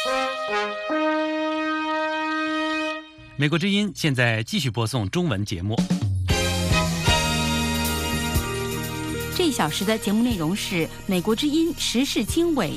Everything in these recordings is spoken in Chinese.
美国之音现在继续播送中文节目。 这一小时的节目内容是美国之音时事经纬。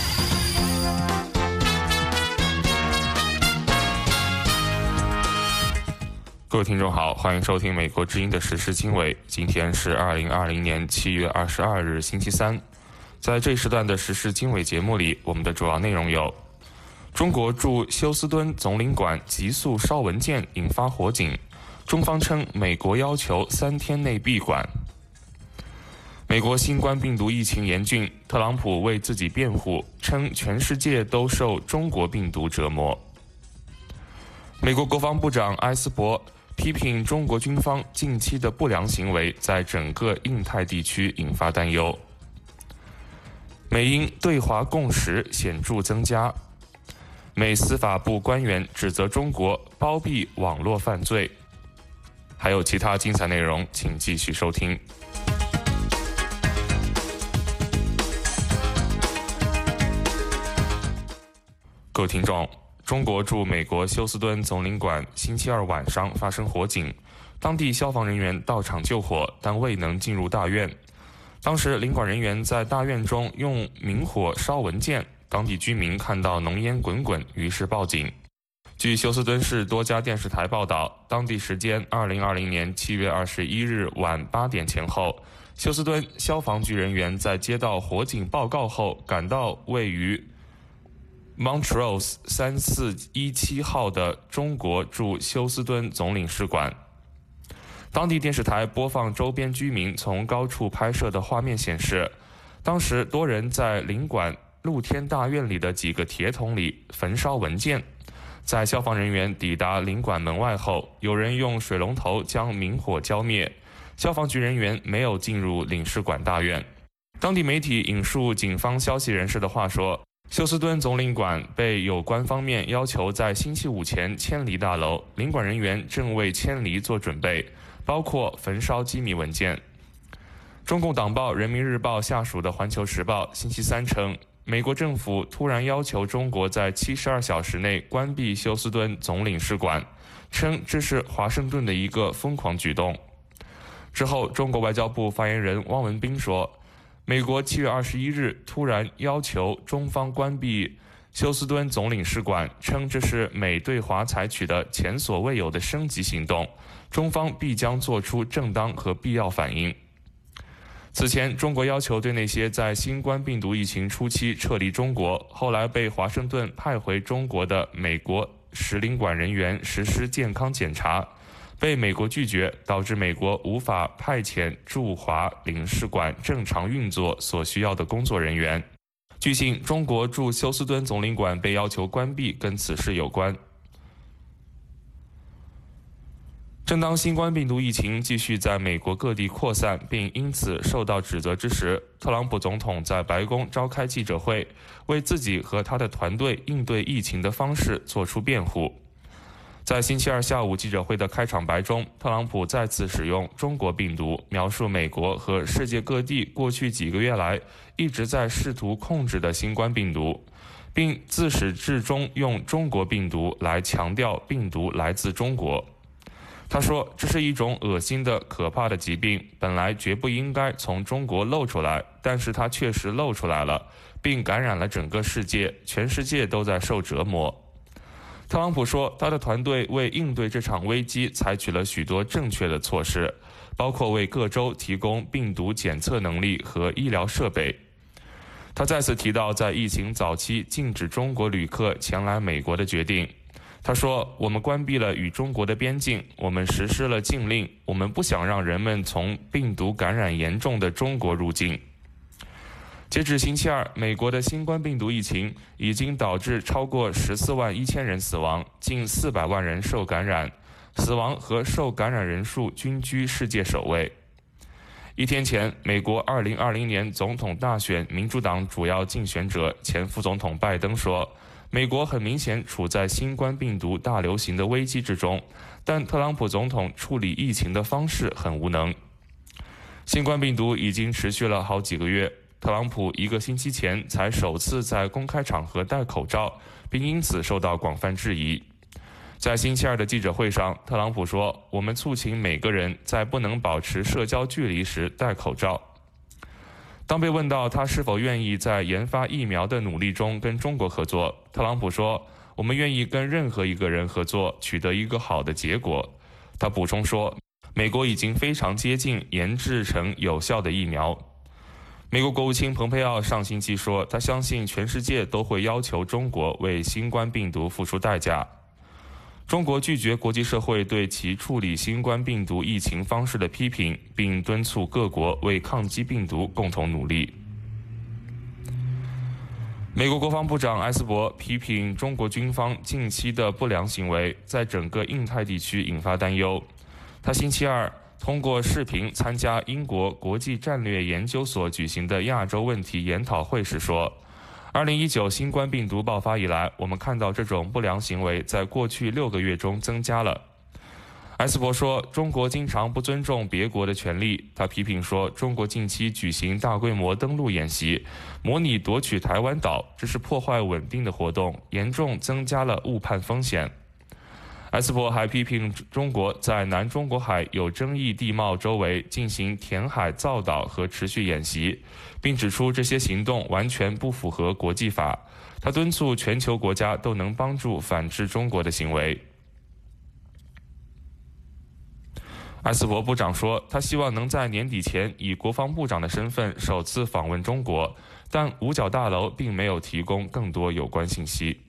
各位听众好，欢迎收听美国之音的时事经纬。今天是2020年7月22日星期三。在这一时段的时事经纬节目里，我们的主要内容有：中国驻休斯敦总领馆急速烧文件引发火警，中方称美国要求3天内闭馆。美国新冠病毒疫情严峻，特朗普为自己辩护，称全世界都受中国病毒折磨。美国国防部长埃斯珀批评中国军方近期的不良行为在整个印太地区引发担忧。美英对华共识显著增加。美司法部官员指责中国包庇网络犯罪。还有其他精彩内容，请继续收听。各位听众，中国驻美国休斯敦总领馆星期二晚上发生火警，当地消防人员到场救火，但未能进入大院。当时领馆人员在大院中用明火烧文件，当地居民看到浓烟滚滚，于是报警。据休斯敦市多家电视台报道，当地时间2020年7月21日晚8点前后，休斯敦消防局人员在接到火警报告后，赶到位于Montrose 3417号的中国驻休斯敦总领事馆。当地电视台播放周边居民从高处拍摄的画面显示，当时多人在领馆露天大院里的几个铁桶里焚烧文件。在消防人员抵达领馆门外后，有人用水龙头将明火浇灭，消防局人员没有进入领事馆大院。当地媒体引述警方消息人士的话说，休斯敦总领馆被有关方面要求在星期五前迁离大楼，领馆人员正为迁离做准备，包括焚烧机密文件。中共党报《人民日报》下属的《环球时报》星期三称，美国政府突然要求中国在72小时内关闭休斯敦总领事馆，称这是华盛顿的一个疯狂举动。之后，中国外交部发言人汪文斌说，美国7月21日突然要求中方关闭休斯敦总领事馆，称这是美对华采取的前所未有的升级行动，中方必将做出正当和必要反应。此前，中国要求对那些在新冠病毒疫情初期撤离中国，后来被华盛顿派回中国的美国使领馆人员实施健康检查，被美国拒绝，导致美国无法派遣驻华领事馆正常运作所需要的工作人员。据悉，中国驻休斯敦总领馆被要求关闭跟此事有关。正当新冠病毒疫情继续在美国各地扩散，并因此受到指责之时，特朗普总统在白宫召开记者会，为自己和他的团队应对疫情的方式做出辩护。在星期二下午记者会的开场白中，特朗普再次使用中国病毒描述美国和世界各地过去几个月来一直在试图控制的新冠病毒，并自始至终用中国病毒来强调病毒来自中国。他说，这是一种恶心的可怕的疾病，本来绝不应该从中国露出来，但是它确实露出来了，并感染了整个世界，全世界都在受折磨。特朗普说，他的团队为应对这场危机采取了许多正确的措施，包括为各州提供病毒检测能力和医疗设备。他再次提到在疫情早期禁止中国旅客前来美国的决定。他说，我们关闭了与中国的边境，我们实施了禁令，我们不想让人们从病毒感染严重的中国入境。截至星期二，美国的新冠病毒疫情已经导致超过14万1000人死亡，近400万人受感染，死亡和受感染人数均居世界首位。一天前，美国2020年总统大选民主党主要竞选者前副总统拜登说，美国很明显处在新冠病毒大流行的危机之中，但特朗普总统处理疫情的方式很无能。新冠病毒已经持续了好几个月，特特朗普1个星期前才首次在公开场合戴口罩，并因此受到广泛质疑。在星期二的记者会上，特朗普说：“我们促请每个人在不能保持社交距离时戴口罩。”当被问到他是否愿意在研发疫苗的努力中跟中国合作，特朗普说：“我们愿意跟任何一个人合作，取得一个好的结果。”他补充说：“美国已经非常接近研制成有效的疫苗。”美国国务卿蓬佩奥上星期说，他相信全世界都会要求中国为新冠病毒付出代价。中国拒绝国际社会对其处理新冠病毒疫情方式的批评，并敦促各国为抗击病毒共同努力。美国国防部长埃斯珀批评中国军方近期的不良行为在整个印太地区引发担忧。他星期二通过视频参加英国国际战略研究所举行的亚洲问题研讨会时说，2019新冠病毒爆发以来，我们看到这种不良行为在过去6个月中增加了。埃斯珀说，中国经常不尊重别国的权利。他批评说，中国近期举行大规模登陆演习，模拟夺取台湾岛，这是破坏稳定的活动，严重增加了误判风险。埃斯珀还批评中国在南中国海有争议地貌周围进行填海造岛和持续演习，并指出这些行动完全不符合国际法。他敦促全球国家都能帮助反制中国的行为。埃斯珀部长说，他希望能在年底前以国防部长的身份首次访问中国，但五角大楼并没有提供更多有关信息。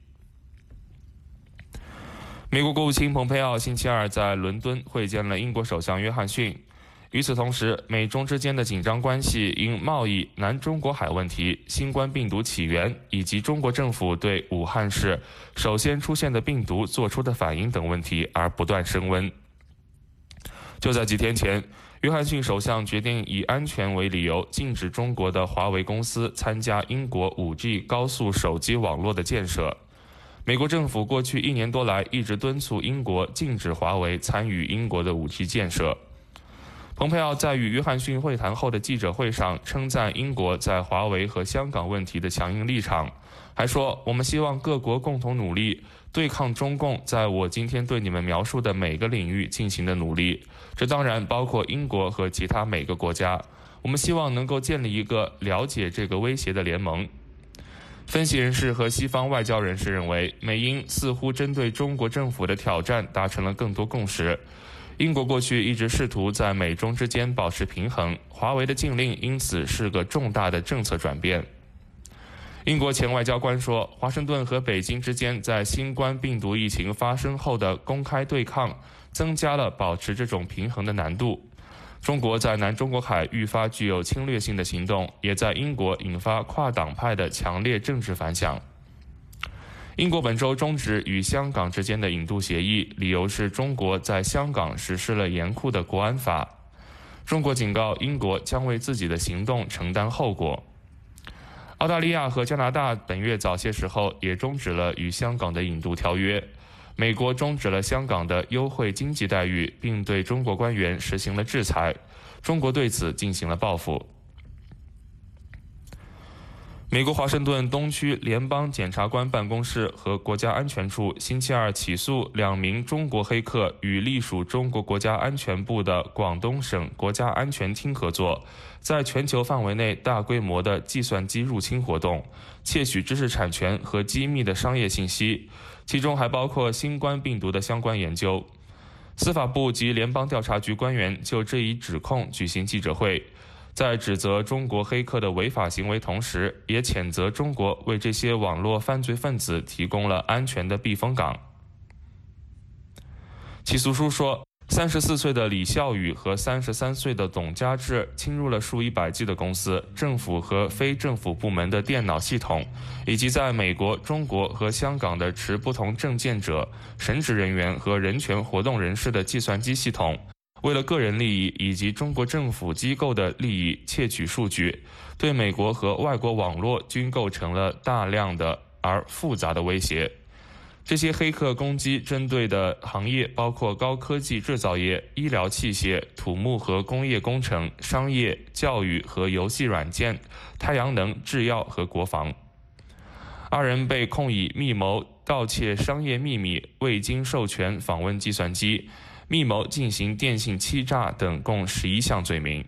美国国务卿蓬佩奥星期二在伦敦会见了英国首相约翰逊。与此同时，美中之间的紧张关系因贸易、南中国海问题、新冠病毒起源以及中国政府对武汉市首先出现的病毒做出的反应等问题而不断升温。就在几天前，约翰逊首相决定以安全为理由，禁止中国的华为公司参加英国 5G 高速手机网络的建设。美国政府过去1年多来一直敦促英国禁止华为参与英国的 5G 建设。蓬佩奥在与约翰逊会谈后的记者会上称赞英国在华为和香港问题的强硬立场，还说：“我们希望各国共同努力，对抗中共在我今天对你们描述的每个领域进行的努力，这当然包括英国和其他每个国家。我们希望能够建立一个了解这个威胁的联盟。”分析人士和西方外交人士认为，美英似乎针对中国政府的挑战达成了更多共识。英国过去一直试图在美中之间保持平衡，华为的禁令因此是个重大的政策转变。英国前外交官说，华盛顿和北京之间在新冠病毒疫情发生后的公开对抗，增加了保持这种平衡的难度。中国在南中国海愈发具有侵略性的行动，也在英国引发跨党派的强烈政治反响。英国本周终止与香港之间的引渡协议，理由是中国在香港实施了严酷的国安法。中国警告英国将为自己的行动承担后果。澳大利亚和加拿大本月早些时候也终止了与香港的引渡条约。美国终止了香港的优惠经济待遇，并对中国官员实行了制裁。中国对此进行了报复。美国华盛顿东区联邦检察官办公室和国家安全处星期二起诉2名中国黑客与隶属中国国家安全部的广东省国家安全厅合作，在全球范围内大规模的计算机入侵活动，窃取知识产权和机密的商业信息，其中还包括新冠病毒的相关研究。司法部及联邦调查局官员就这一指控举行记者会，在指责中国黑客的违法行为同时，也谴责中国为这些网络犯罪分子提供了安全的避风港。起诉书说，34岁的李孝宇和33岁的董家志侵入了数以百计的公司、政府和非政府部门的电脑系统，以及在美国、中国和香港的持不同证件者、神职人员和人权活动人士的计算机系统，为了个人利益以及中国政府机构的利益窃取数据，对美国和外国网络均构成了大量的而复杂的威胁。 这些黑客攻击针对的行业包括高科技制造业、医疗器械、土木和工业工程、商业、教育和游戏软件、太阳能、制药和国防。2人被控以密谋盗窃商业秘密、未经授权访问计算机、密谋进行电信欺诈等共11项罪名。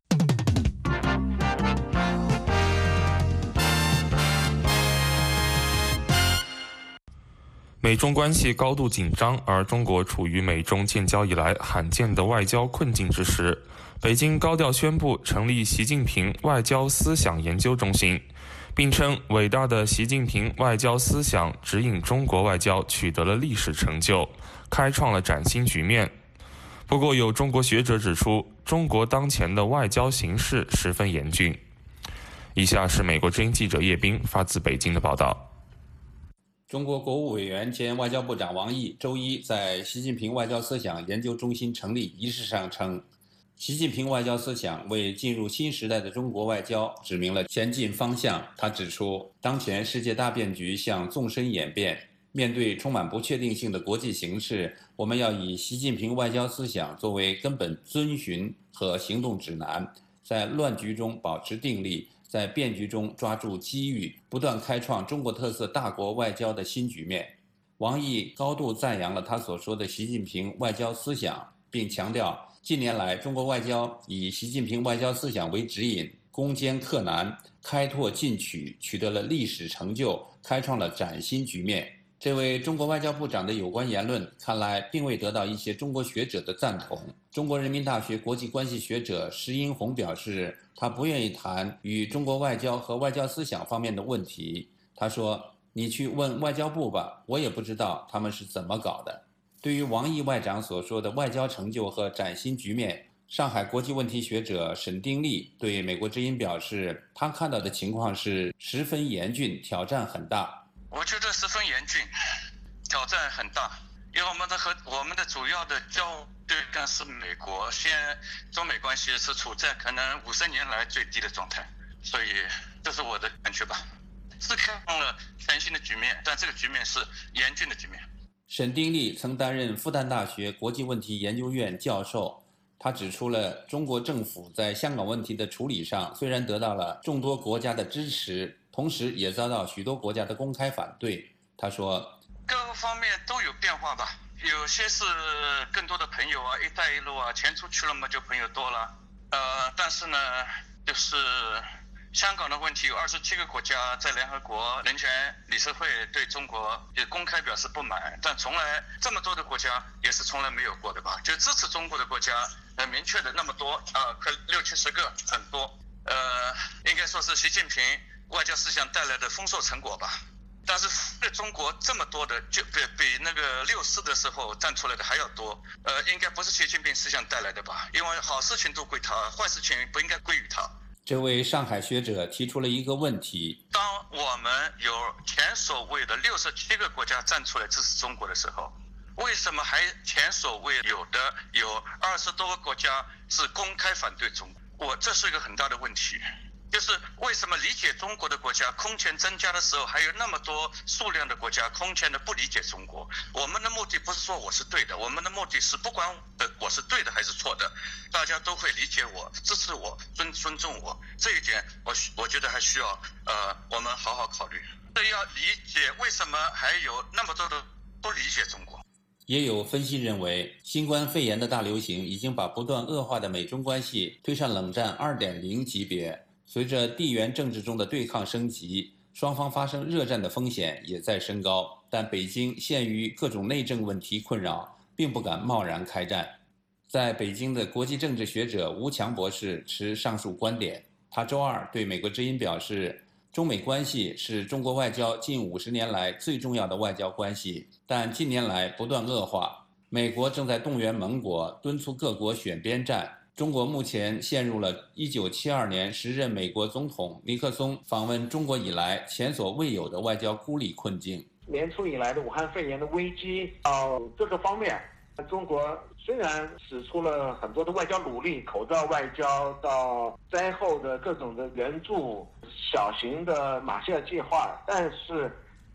美中关系高度紧张，而中国处于美中建交以来罕见的外交困境之时，北京高调宣布成立习近平外交思想研究中心，并称伟大的习近平外交思想指引中国外交取得了历史成就，开创了崭新局面。不过，有中国学者指出，中国当前的外交形势十分严峻。以下是美国之音记者叶斌发自北京的报道。 中国国务委员兼外交部长王毅周一在习近平外交思想研究中心成立仪式上称，习近平外交思想为进入新时代的中国外交指明了前进方向。他指出，当前世界大变局向纵深演变，面对充满不确定性的国际形势，我们要以习近平外交思想作为根本遵循和行动指南，在乱局中保持定力，在变局中抓住机遇，不断开创中国特色大国外交的新局面。王毅高度赞扬了他所说的习近平外交思想，并强调近年来中国外交以习近平外交思想为指引，攻坚克难，开拓进取，取得了历史成就，开创了崭新局面。这位中国外交部长的有关言论看来并未得到一些中国学者的赞同。中国人民大学国际关系学者石英红表示，他不愿意谈与中国外交和外交思想方面的问题。他说，你去问外交部吧，我也不知道他们是怎么搞的。对于王毅外长所说的外交成就和崭新局面，上海国际问题学者沈丁力对美国之音表示，他看到的情况是十分严峻，挑战很大。 我觉得十分严峻，挑战很大，因为我们的主要的交对干是美国，现在中美关系是处在可能50年来最低的状态，所以这是我的感觉吧。是开放了全新的局面，但这个局面是严峻的局面。 沈丁力曾担任复旦大学国际问题研究院教授，他指出了中国政府在香港问题的处理上虽然得到了众多国家的支持，同时也遭到许多国家的公开反对。他说， 各个方面都有变化吧，有些是更多的朋友啊，一带一路啊，钱出去了嘛，就朋友多了。但是呢，就是香港的问题，有27个国家在联合国人权理事会对中国也公开表示不满，但从来这么多的国家也是从来没有过的吧？就支持中国的国家很明确的那么多快60-70个，很多。应该说是习近平外交思想带来的丰硕成果吧。但是对中国这么多的，就比那个64的时候站出来的还要多。应该不是习近平思想带来的吧？因为好事情都归他，坏事情不应该归于他。 这位上海学者提出了一个问题： 当我们有前所未的67个国家站出来支持中国的时候，为什么还前所未有的有20多个国家是公开反对中国？这是一个很大的问题。就是为什么理解中国的国家空前增加的时候，还有那么多数量的国家空前的不理解中国？我们的目的不是说我是对的，我们的目的是不管我是对的还是错的，大家都会理解我、支持我、尊重我。这一点我觉得还需要我们好好考虑。这要理解为什么还有那么多的不理解中国。 也有分析认为，新冠肺炎的大流行已经把不断恶化的美中关系推上冷战 2.0 级别。随着地缘政治中的对抗升级，双方发生热战的风险也在升高，但北京陷于各种内政问题困扰，并不敢贸然开战。在北京的国际政治学者吴强博士持上述观点。他周二对美国之音表示，中美关系是中国外交近50年来最重要的外交关系，但近年来不断恶化。美国正在动员盟国，敦促各国选边站。中国目前陷入了1972年时任美国总统尼克松访问中国以来前所未有的外交孤立困境。 年初以来的武汉肺炎的危机，到这个方面，中国虽然使出了很多的外交努力，口罩外交到灾后的各种的援助、小型的马歇尔计划，但是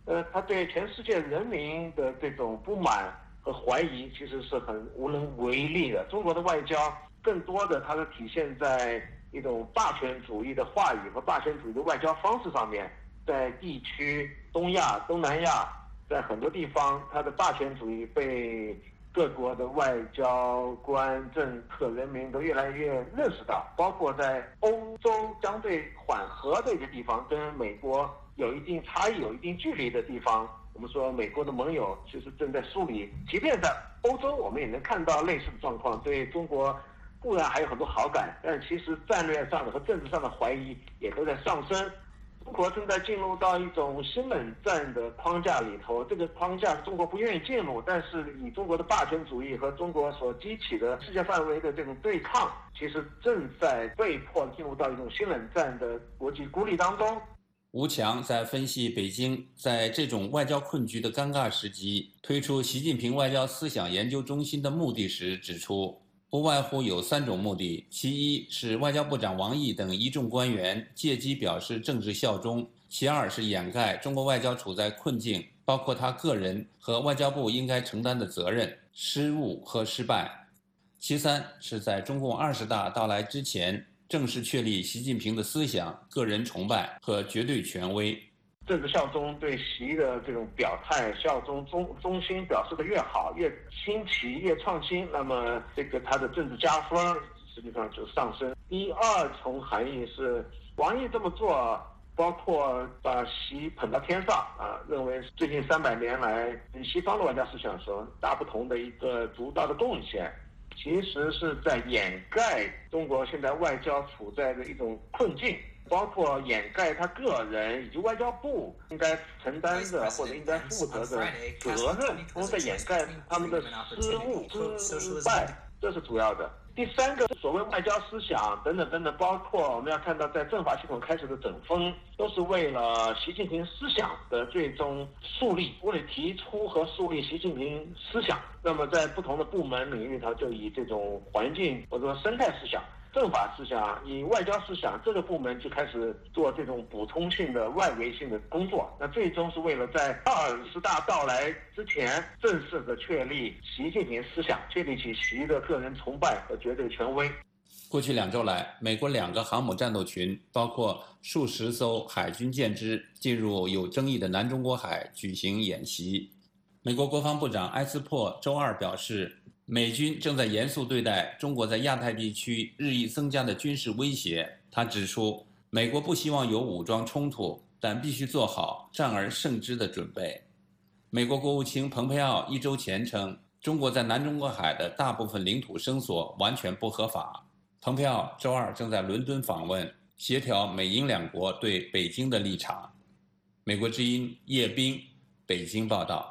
他对全世界人民的这种不满和怀疑，其实是很无能为力的。中国的外交更多的它是体现在一种霸权主义的话语和霸权主义的外交方式上面，在地区东亚、东南亚，在很多地方，它的霸权主义被各国的外交官、政客、人民都越来越认识到，包括在欧洲相对缓和的一些地方，跟美国有一定差异、有一定距离的地方，我们说美国的盟友其实正在梳理。即便在欧洲，我们也能看到类似的状况，对中国固然还有很多好感，但其实战略上的和政治上的怀疑也都在上升。中国正在进入到一种新冷战的框架里头，这个框架中国不愿意进入，但是以中国的霸权主义和中国所激起的世界范围的这种对抗，其实正在被迫进入到一种新冷战的国际孤立当中。 吴强在分析北京在这种外交困局的尴尬时机推出习近平外交思想研究中心的目的时指出，不外乎有3种目的，其一是外交部长王毅等一众官员借机表示政治效忠，其二是掩盖中国外交处在困境，包括他个人和外交部应该承担的责任、失误和失败，其三是在中共20大到来之前正式确立习近平的思想、个人崇拜和绝对权威。 政治效忠对习的这种表态效忠中心表示的越好，越新奇越创新，那么这个他的政治加分实际上就上升。第二重含义是王毅这么做，包括把习捧到天上认为最近300年来与西方的外交思想所大不同的一个独到的贡献，其实是在掩盖中国现在外交处在的一种困境，包括掩盖他个人以及外交部应该承担的或者应该负责的责任，同时在掩盖他们的失误、失败，这是主要的。第三个，所谓外交思想等等等等，包括我们要看到在政法系统开始的整风，都是为了习近平思想的最终树立，为了提出和树立习近平思想。那么在不同的部门领域，它就以这种环境或者说生态思想、政法思想、以外交思想这个部门就开始做这种补充性的外围性的工作，那最终是为了在20大到来之前正式的确立习近平思想，确立起习的个人崇拜和绝对权威。 过去2周来，美国2个航母战斗群，包括数十艘海军舰只，进入有争议的南中国海举行演习。美国国防部长埃斯珀周2表示，美军正在严肃对待中国在亚太地区日益增加的军事威胁。他指出，美国不希望有武装冲突，但必须做好战而胜之的准备。美国国务卿蓬佩奥1周前称，中国在南中国海的大部分领土声索完全不合法。蓬佩奥周2正在伦敦访问，协调美英2国对北京的立场。美国之音叶冰，北京报道。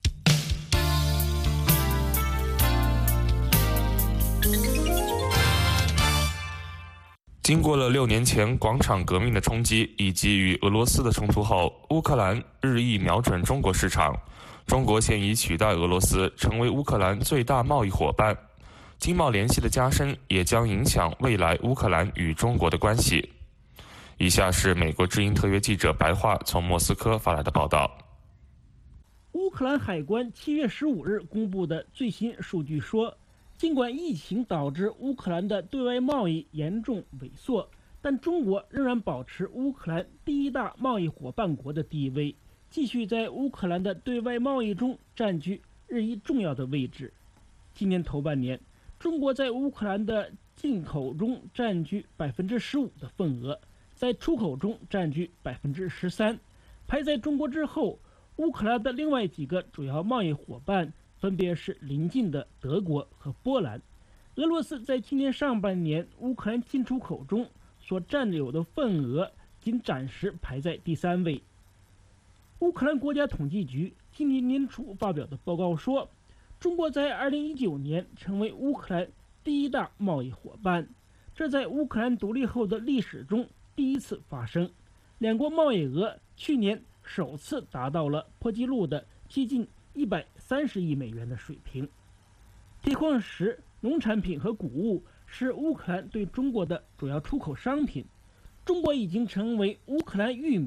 经过了6年前广场革命的冲击以及与俄罗斯的冲突后，乌克兰日益瞄准中国市场。中国现已取代俄罗斯成为乌克兰最大贸易伙伴，经贸联系的加深也将影响未来乌克兰与中国的关系。以下是美国之音特约记者白桦从莫斯科发来的报道。 乌克兰海关7月15日公布的最新数据说，尽管疫情导致乌克兰的对外贸易严重萎缩，但中国仍然保持乌克兰第一大贸易伙伴国的地位，继续在乌克兰的对外贸易中占据日益重要的位置。今年头半年，中国在乌克兰的进口中占据15%的份额，在出口中占据13%。排在中国之后，乌克兰的另外几个主要贸易伙伴分别是邻近的德国和波兰。俄罗斯在今年上半年乌克兰进出口中所占有的份额仅暂时排在第3位。乌克兰国家统计局今年年初发表的报告说，中国在2019年成为乌克兰第一大贸易伙伴，这在乌克兰独立后的历史中第一次发生。两国贸易额去年首次达到了破纪录的接近130亿美元的水平。铁矿石、农产品和谷物是乌克兰对中国的主要出口商品。中国已经成为乌克兰玉米、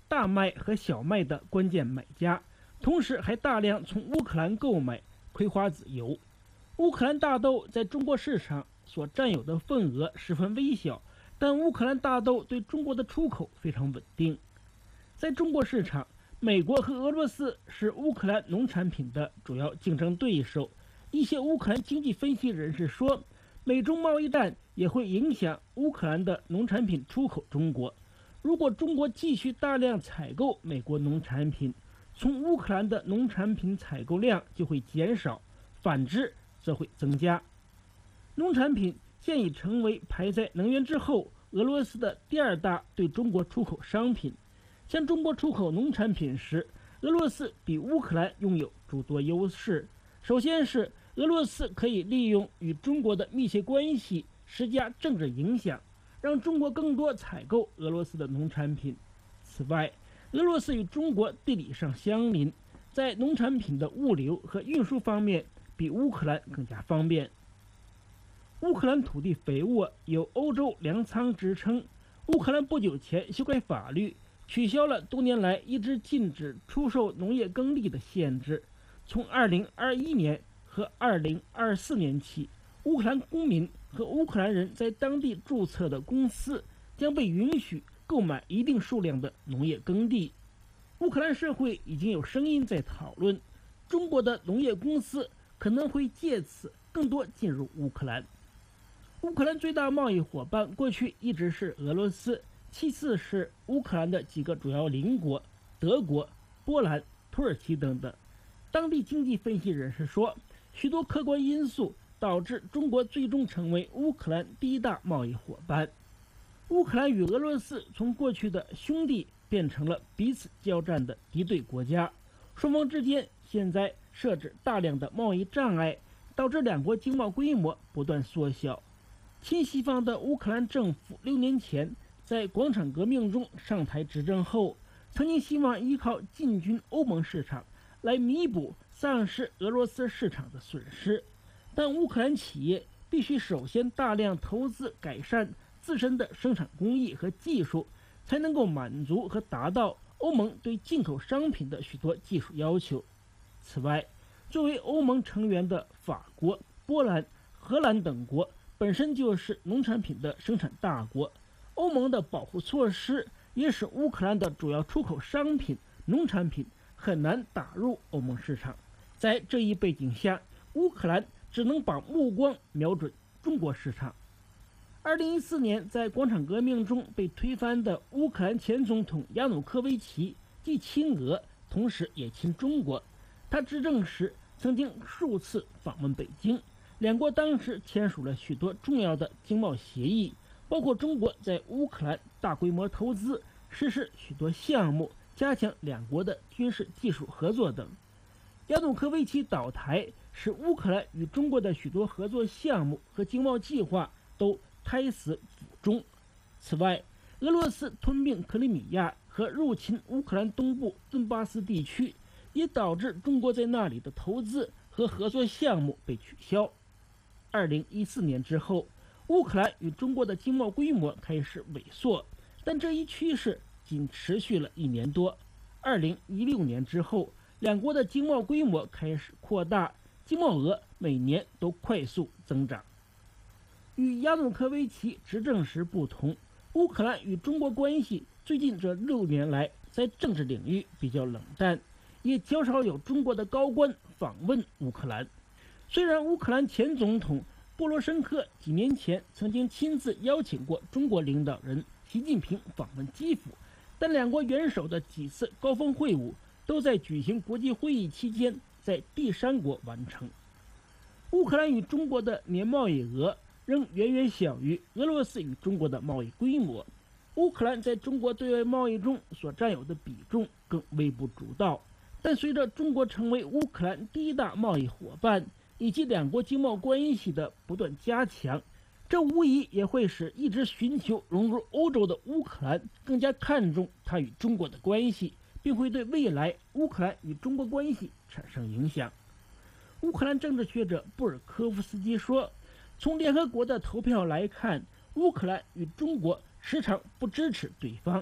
大麦和小麦的关键买家，同时还大量从乌克兰购买葵花籽油。乌克兰大豆在中国市场所占有的份额十分微小，但乌克兰大豆对中国的出口非常稳定。在中国市场，美国和俄罗斯是乌克兰农产品的主要竞争对手。一些乌克兰经济分析人士说，美中贸易战也会影响乌克兰的农产品出口中国。如果中国继续大量采购美国农产品，从乌克兰的农产品采购量就会减少，反之则会增加。农产品现已成为排在能源之后俄罗斯的第二大对中国出口商品。向中国出口农产品时，俄罗斯比乌克兰拥有诸多优势。首先是俄罗斯可以利用与中国的密切关系施加政治影响，让中国更多采购俄罗斯的农产品。此外，俄罗斯与中国地理上相邻，在农产品的物流和运输方面比乌克兰更加方便。乌克兰土地肥沃，有欧洲粮仓之称。乌克兰不久前修改法律，取消了多年来一直禁止出售农业耕地的限制。从2021年和2024年起，乌克兰公民和乌克兰人在当地注册的公司将被允许购买一定数量的农业耕地。乌克兰社会已经有声音在讨论，中国的农业公司可能会借此更多进入乌克兰。乌克兰最大贸易伙伴过去一直是俄罗斯，其次是乌克兰的几个主要邻国德国、波兰、土耳其等等。当地经济分析人士说，许多客观因素导致中国最终成为乌克兰第一大贸易伙伴。乌克兰与俄罗斯从过去的兄弟变成了彼此交战的敌对国家，双方之间现在设置大量的贸易障碍，导致两国经贸规模不断缩小。亲西方的乌克兰政府6年前在广场革命中上台执政后，曾经希望依靠进军欧盟市场来弥补丧失俄罗斯市场的损失，但乌克兰企业必须首先大量投资改善自身的生产工艺和技术，才能够满足和达到欧盟对进口商品的许多技术要求。此外，作为欧盟成员的法国、波兰、荷兰等国本身就是农产品的生产大国，欧盟的保护措施也使乌克兰的主要出口商品农产品很难打入欧盟市场。在这一背景下，乌克兰只能把目光瞄准中国市场。2014年在广场革命中被推翻的乌克兰前总统亚努科维奇既亲俄，同时也亲中国。他执政时曾经数次访问北京，两国当时签署了许多重要的经贸协议，包括中国在乌克兰大规模投资，实施许多项目，加强两国的军事技术合作等。亚努科维奇倒台，使乌克兰与中国的许多合作项目和经贸计划都胎死腹中。此外，俄罗斯吞并克里米亚和入侵乌克兰东部顿巴斯地区，也导致中国在那里的投资和合作项目被取消。2014年之后，乌克兰与中国的经贸规模开始萎缩，但这一趋势仅持续了1年多。2016年之后，两国的经贸规模开始扩大，经贸额每年都快速增长。与亚努科维奇执政时不同，乌克兰与中国关系最近这6年来在政治领域比较冷淡，也较少有中国的高官访问乌克兰。虽然乌克兰前总统波罗申科几年前曾经亲自邀请过中国领导人习近平访问基辅，但两国元首的几次高峰会晤都在举行国际会议期间在第三国完成。乌克兰与中国的年贸易额仍远远小于俄罗斯与中国的贸易规模，乌克兰在中国对外贸易中所占有的比重更微不足道。但随着中国成为乌克兰第一大贸易伙伴，以及两国经贸关系的不断加强，这无疑也会使一直寻求融入欧洲的乌克兰更加看重它与中国的关系，并会对未来乌克兰与中国关系产生影响。乌克兰政治学者布尔科夫斯基说，从联合国的投票来看，乌克兰与中国时常不支持对方，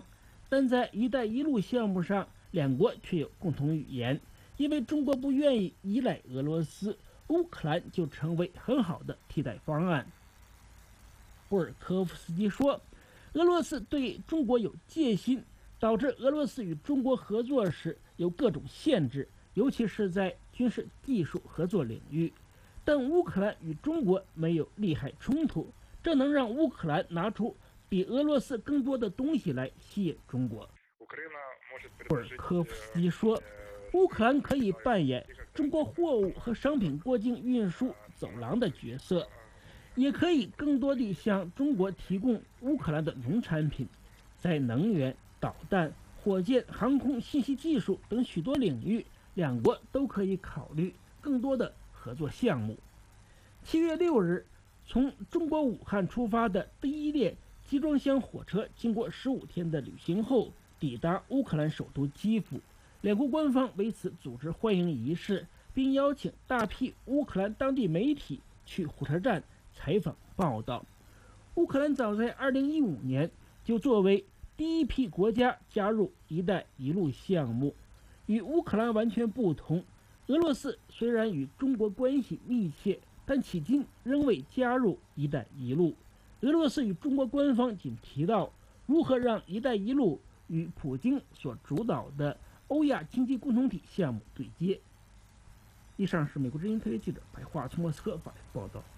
但在“一带一路”项目上，两国却有共同语言。因为中国不愿意依赖俄罗斯，乌克兰就成为很好的替代方案。布尔科夫斯基说，俄罗斯对中国有戒心，导致俄罗斯与中国合作时有各种限制，尤其是在军事技术合作领域。但乌克兰与中国没有利害冲突，这能让乌克兰拿出比俄罗斯更多的东西来吸引中国。布尔科夫斯基说，乌克兰可以扮演中国货物和商品过境运输走廊的角色，也可以更多地向中国提供乌克兰的农产品。在能源、导弹、火箭、航空、信息技术等许多领域，两国都可以考虑更多的合作项目。7月6日，从中国武汉出发的第一列集装箱火车经过15天的旅行后，抵达乌克兰首都基辅。两国官方为此组织欢迎仪式，并邀请大批乌克兰当地媒体去火车站采访报道。乌克兰早在2015年就作为第一批国家加入“一带一路”项目。与乌克兰完全不同，俄罗斯虽然与中国关系密切，但迄今仍未加入“一带一路”。俄罗斯与中国官方仅提到如何让“一带一路”与普京所主导的欧亚经济共同体项目对接。以上是美国之音特约记者白桦从莫斯科发来报道。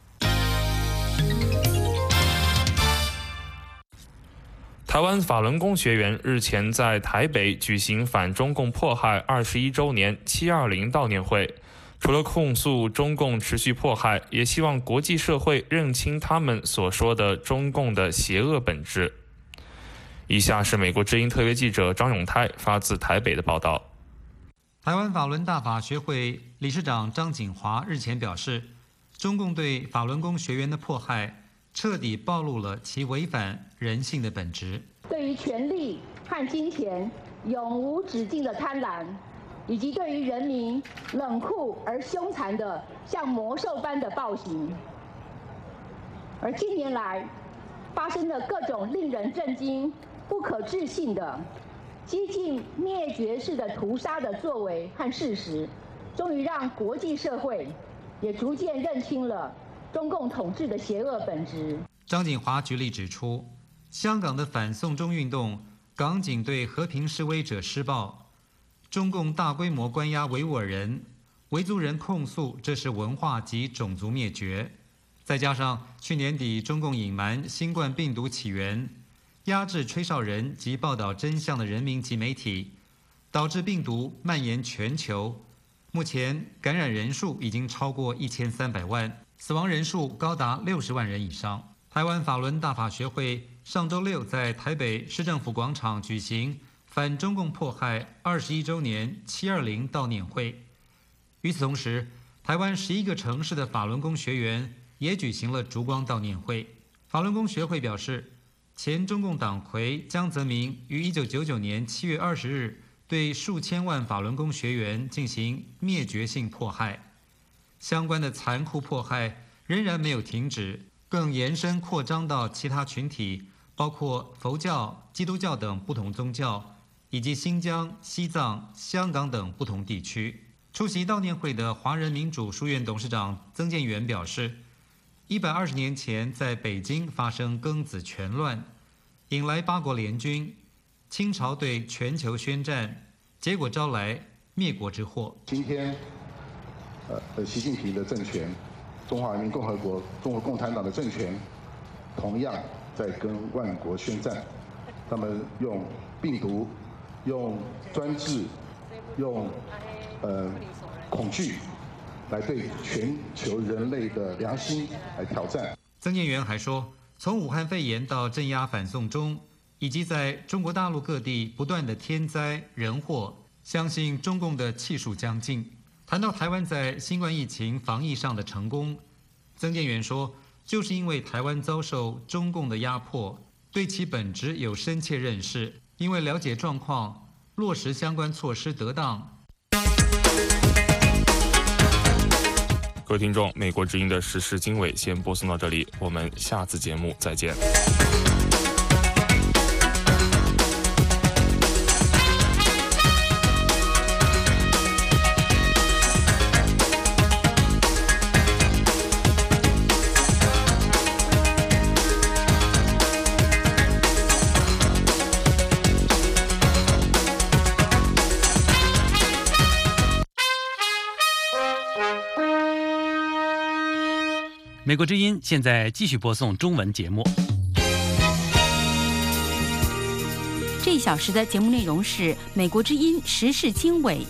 台湾法轮功学员日前在台北举行反中共迫害21周年720悼念会，除了控诉中共持续迫害，也希望国际社会认清他们所说的中共的邪恶本质。以下是美国之音特约记者张永泰发自台北的报道。 台湾法轮大法学会理事长张景华日前表示，中共对法轮功学员的迫害彻底暴露了其违反人性的本质。 对于权力和金钱永无止境的贪婪，以及对于人民冷酷而凶残的像魔兽般的暴行，而近年来发生的各种令人震惊、不可置信的几近灭绝式的屠杀的作为和事实，终于让国际社会也逐渐认清了中共统治的邪恶本质。 张景华举例指出，香港的反送中运动，港警对和平示威者施暴，中共大规模关押维吾尔人，维族人控诉这是文化及种族灭绝。再加上去年底中共隐瞒新冠病毒起源，压制吹哨人及报道真相的人民及媒体，导致病毒蔓延全球。目前感染人数已经超过1300万，死亡人数高达60万人以上。台湾法轮大法学会上周六在台北市政府广场举行反中共迫害21周年720悼念会。与此同时，台湾11个城市的法轮功学员也举行了烛光悼念会。法轮功学会表示，前中共党魁江泽民于1999年7月20日对数千万法轮功学员进行灭绝性迫害，相关的残酷迫害仍然没有停止，更延伸扩张到其他群体，包括佛教、基督教等不同宗教，以及新疆、西藏、香港等不同地区。出席悼念会的华人民主书院董事长曾建元表示，120年前在北京发生庚子拳乱，引来8国联军，清朝对全球宣战，结果招来灭国之祸。 今天，习近平的政权，中华人民共和国中国共产党的政权，同样在跟万国宣战。他们用病毒、用专制、用恐惧来对全球人类的良心来挑战。 曾建元还说，从武汉肺炎到镇压反送中，以及在中国大陆各地不断的天灾人祸，相信中共的气数将尽。谈到台湾在新冠疫情防疫上的成功，曾建元说，就是因为台湾遭受中共的压迫，对其本质有深切认识，因为了解状况，落实相关措施得当。 各位听众，美国之音的时事经纬先播送到这里，我们下次节目再见。 美国之音现在继续播送中文节目。 这一小时的节目内容是美国之音时事经纬。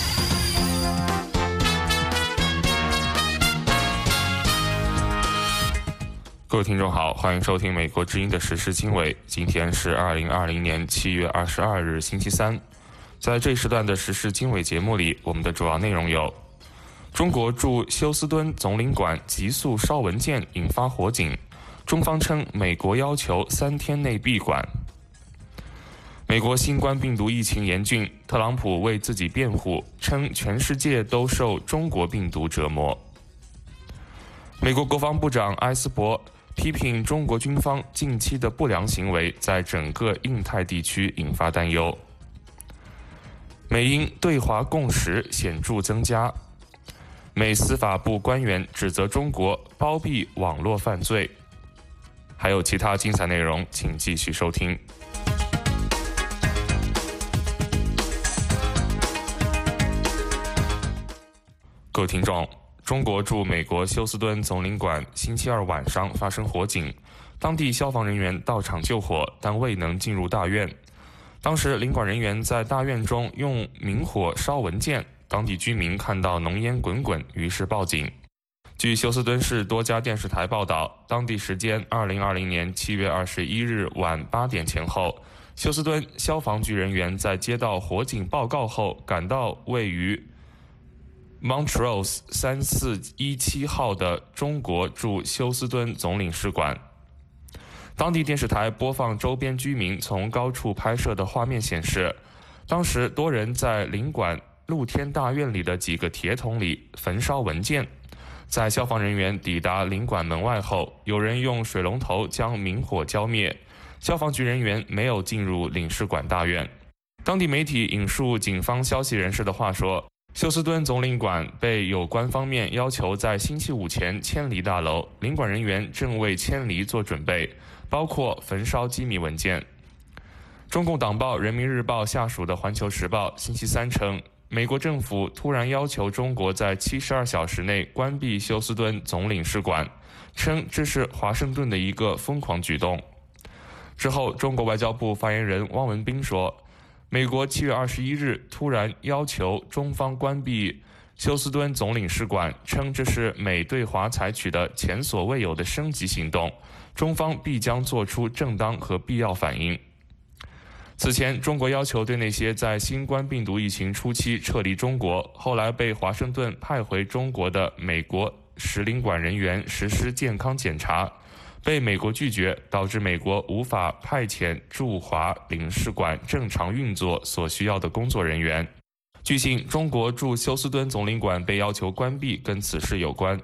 各位听众好，欢迎收听美国之音的时事经纬。今天是2020年7月22日星期三。在这一时段的时事经纬节目里，我们的主要内容有：中国驻休斯敦总领馆急速烧文件引发火警，中方称美国要求3天内闭馆；美国新冠病毒疫情严峻，特朗普为自己辩护，称全世界都受中国病毒折磨；美国国防部长埃斯珀批评中国军方近期的不良行为在整个印太地区引发担忧；美英对华共识显著增加；美司法部官员指责中国包庇网络犯罪。还有其他精彩内容，请继续收听。各位听众，中国驻美国休斯敦总领馆星期二晚上发生火警，当地消防人员到场救火，但未能进入大院。当时领馆人员在大院中用明火烧文件，当地居民看到浓烟滚滚，于是报警。据休斯敦市多家电视台报道，当地时间2020年7月21日晚8点前后，休斯敦消防局人员在接到火警报告后，赶到位于Montrose 3417号的中国驻休斯敦总领事馆。当地电视台播放周边居民从高处拍摄的画面显示，当时多人在领馆露天大院里的几个铁桶里焚烧文件。在消防人员抵达领馆门外后，有人用水龙头将明火浇灭，消防局人员没有进入领事馆大院。当地媒体引述警方消息人士的话说，休斯敦总领馆被有关方面要求在星期五前迁离大楼，领馆人员正为迁离做准备，包括焚烧机密文件。中共党报《人民日报》下属的《环球时报》星期三称，美国政府突然要求中国在72小时内关闭休斯敦总领事馆，称这是华盛顿的一个疯狂举动。之后，中国外交部发言人汪文斌说，美国7月21日突然要求中方关闭休斯敦总领事馆，称这是美对华采取的前所未有的升级行动，中方必将做出正当和必要反应。此前，中国要求对那些在新冠病毒疫情初期撤离中国，后来被华盛顿派回中国的美国使领馆人员实施健康检查，被美国拒绝，导致美国无法派遣驻华领事馆正常运作所需要的工作人员。据悉，中国驻休斯敦总领馆被要求关闭跟此事有关。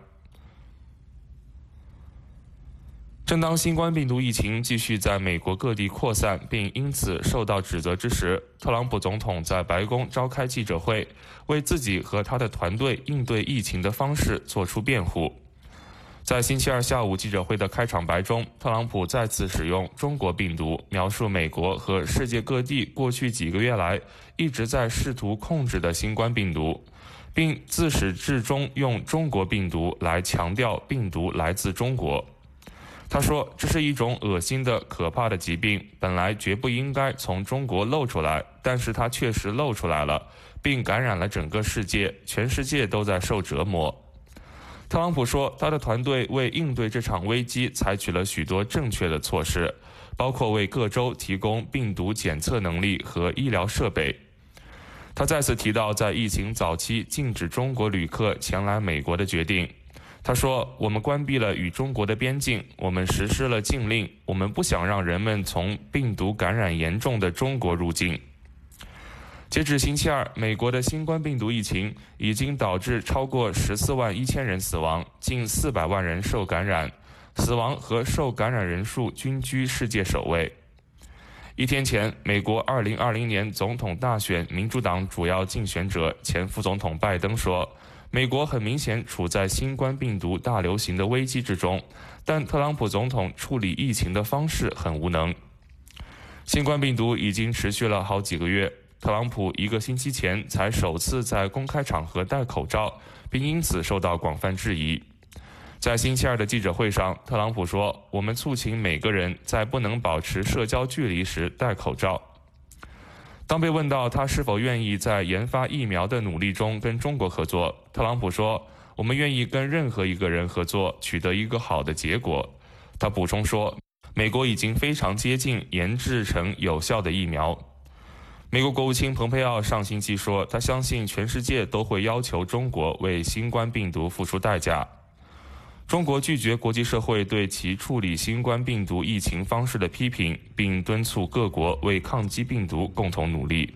正当新冠病毒疫情继续在美国各地扩散，并因此受到指责之时，特朗普总统在白宫召开记者会，为自己和他的团队应对疫情的方式做出辩护。在星期二下午记者会的开场白中，特朗普再次使用中国病毒描述美国和世界各地过去几个月来一直在试图控制的新冠病毒，并自始至终用中国病毒来强调病毒来自中国。他说，这是一种恶心的可怕的疾病，本来绝不应该从中国露出来，但是它确实露出来了，并感染了整个世界，全世界都在受折磨。特朗普说，他的团队为应对这场危机采取了许多正确的措施，包括为各州提供病毒检测能力和医疗设备。他再次提到在疫情早期禁止中国旅客前来美国的决定。他说，我们关闭了与中国的边境，我们实施了禁令，我们不想让人们从病毒感染严重的中国入境。截至星期二，美国的新冠病毒疫情已经导致超过14万1000人死亡，近400万人受感染，死亡和受感染人数均居世界首位。一天前，美国2020年总统大选民主党主要竞选者前副总统拜登说，美国很明显处在新冠病毒大流行的危机之中，但特朗普总统处理疫情的方式很无能。新冠病毒已经持续了好几个月，特朗普1个星期前才首次在公开场合戴口罩，并因此受到广泛质疑。 在星期二的记者会上，特朗普说：“我们促请每个人在不能保持社交距离时戴口罩。”当被问到他是否愿意在研发疫苗的努力中跟中国合作，特朗普说：“我们愿意跟任何一个人合作，取得一个好的结果。”他补充说：“美国已经非常接近研制成有效的疫苗。”美国国务卿蓬佩奥上星期说，他相信全世界都会要求中国为新冠病毒付出代价。中国拒绝国际社会对其处理新冠病毒疫情方式的批评，并敦促各国为抗击病毒共同努力。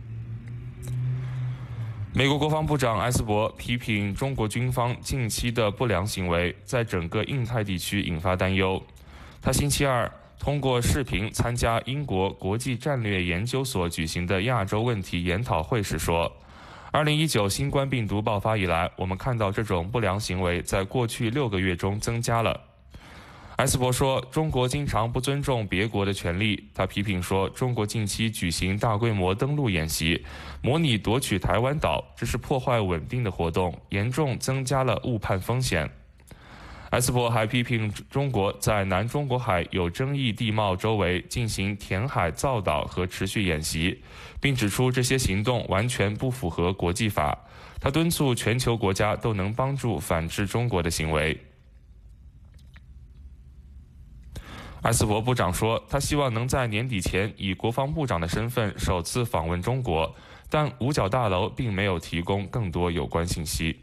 美国国防部长埃斯珀批评中国军方近期的不良行为在整个印太地区引发担忧。他星期二通过视频参加英国国际战略研究所举行的亚洲问题研讨会时说，2019新冠病毒爆发以来，我们看到这种不良行为在过去6个月中增加了。埃斯珀说，中国经常不尊重别国的权利。他批评说，中国近期举行大规模登陆演习，模拟夺取台湾岛，这是破坏稳定的活动，严重增加了误判风险。埃斯珀还批评中国在南中国海有争议地貌周围进行填海造岛和持续演习，并指出这些行动完全不符合国际法。他敦促全球国家都能帮助反制中国的行为。埃斯珀部长说，他希望能在年底前以国防部长的身份首次访问中国，但五角大楼并没有提供更多有关信息。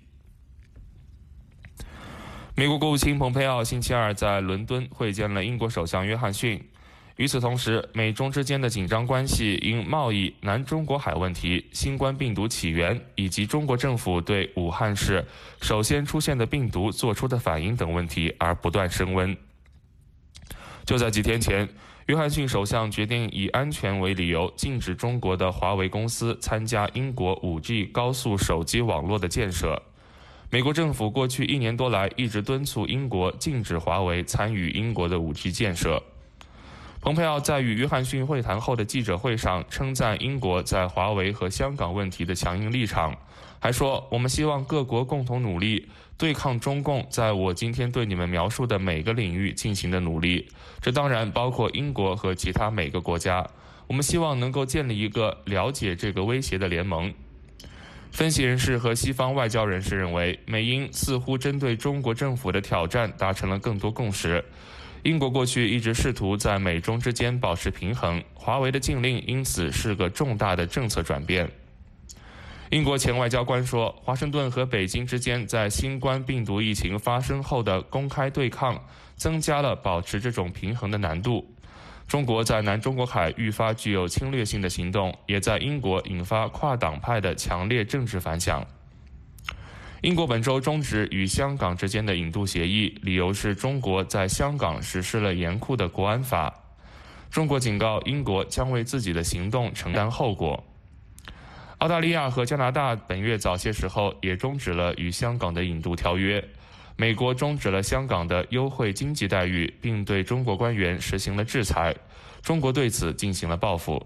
美国国务卿蓬佩奥星期二在伦敦会见了英国首相约翰逊。与此同时，美中之间的紧张关系因贸易、南中国海问题、新冠病毒起源以及中国政府对武汉市首先出现的病毒做出的反应等问题而不断升温。就在几天前，约翰逊首相决定以安全为理由，禁止中国的华为公司参加英国 5G 高速手机网络的建设。美国政府过去1年多来一直敦促英国禁止华为参与英国的 5G 建设。蓬佩奥在与约翰逊会谈后的记者会上称赞英国在华为和香港问题的强硬立场，还说：“我们希望各国共同努力，对抗中共在我今天对你们描述的每个领域进行的努力，这当然包括英国和其他每个国家。我们希望能够建立一个了解这个威胁的联盟。”分析人士和西方外交人士认为，美英似乎针对中国政府的挑战达成了更多共识。英国过去一直试图在美中之间保持平衡，华为的禁令因此是个重大的政策转变。英国前外交官说，华盛顿和北京之间在新冠病毒疫情发生后的公开对抗，增加了保持这种平衡的难度。中国在南中国海愈发具有侵略性的行动，也在英国引发跨党派的强烈政治反响。英国本周终止与香港之间的引渡协议，理由是中国在香港实施了严酷的国安法。中国警告英国将为自己的行动承担后果。澳大利亚和加拿大本月早些时候也终止了与香港的引渡条约。美国终止了香港的优惠经济待遇，并对中国官员实行了制裁。中国对此进行了报复。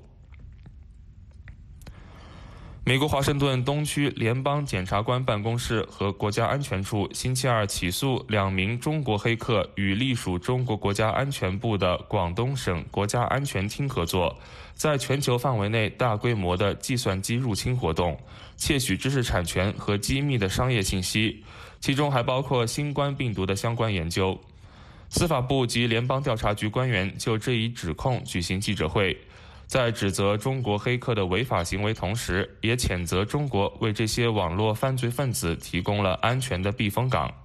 美国华盛顿东区联邦检察官办公室和国家安全处星期二起诉2名中国黑客与隶属中国国家安全部的广东省国家安全厅合作，在全球范围内大规模的计算机入侵活动，窃取知识产权和机密的商业信息，其中还包括新冠病毒的相关研究。司法部及联邦调查局官员就这一指控举行记者会，在指责中国黑客的违法行为同时，也谴责中国为这些网络犯罪分子提供了安全的避风港。